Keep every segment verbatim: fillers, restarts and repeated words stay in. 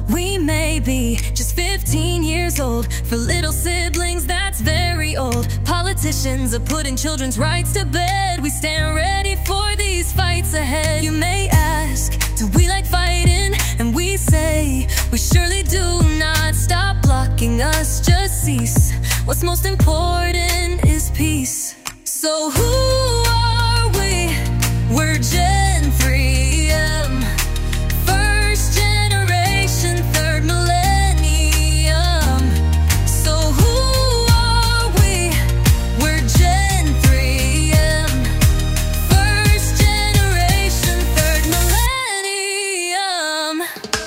We may be just fifteen years old. For little siblings, that's very old. Politicians are putting children's rights to bed. We stand ready for these fights ahead. You may ask, do we like fighting? And we say, we surely do not. Stop blocking us, just cease. What's most important is peace. So who are we? We're Gen three M, first generation, third millennium. So who are we? We're Gen three M, first generation, third millennium.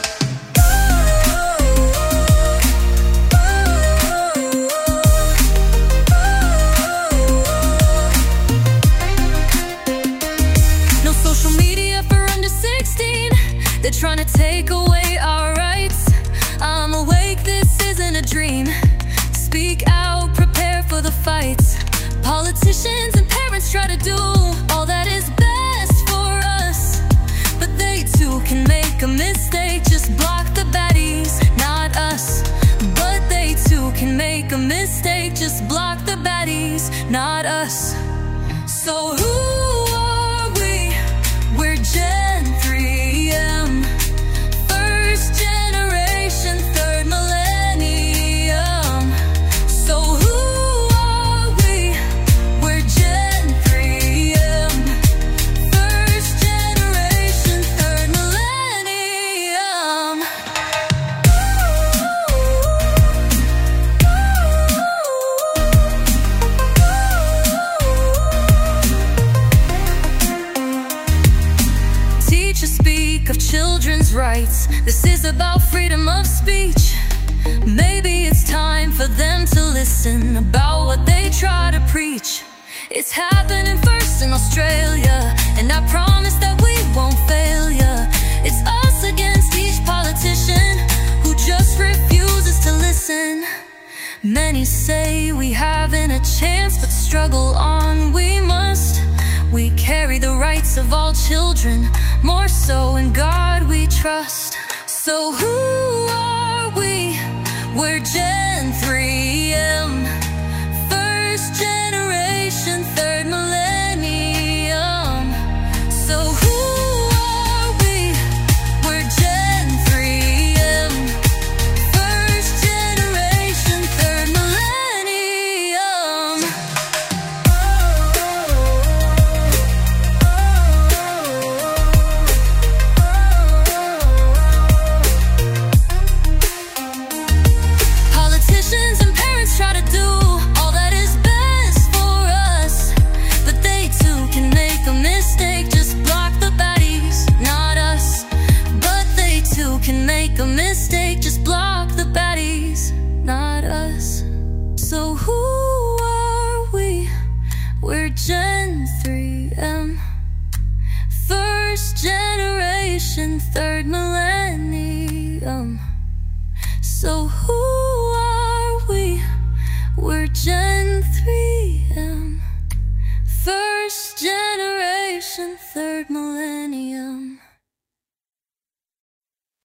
No social media for under sixteen. They're trying to take away our rights. I'm awake, this isn't a dream. Speak out, prepare for the fights. Politicians and parents try to do all that is best for us, but they too can make a mistake. Just block the baddies, not us. But they too can make a mistake. Just block the baddies, not us. So who are we? We're Gen three M, first generation, third millennium. So who are we? We're Gen three M, first generation, third millennium. Teachers speak of children's rights. This is about freedom of speech. Maybe it's time for them to listen about what they try to preach. It's happening first in Australia, and I promise that we won't fail ya. It's us against each politician who just refuses to listen. Many say we haven't a chance, but struggle on we must. We carry the rights of all children, more so in God we trust. So who are we? We're Gen three M, first generation, third millennium. So who are we? We're Gen three M, first generation, third millennium. Politicians and parents try to do all that is best for us, but they too can make a mistake. Just block the baddies, not us. But they too can make a mistake. Just block the baddies, not us. So who are we? We're Gen three M, first generation, third millennium. So who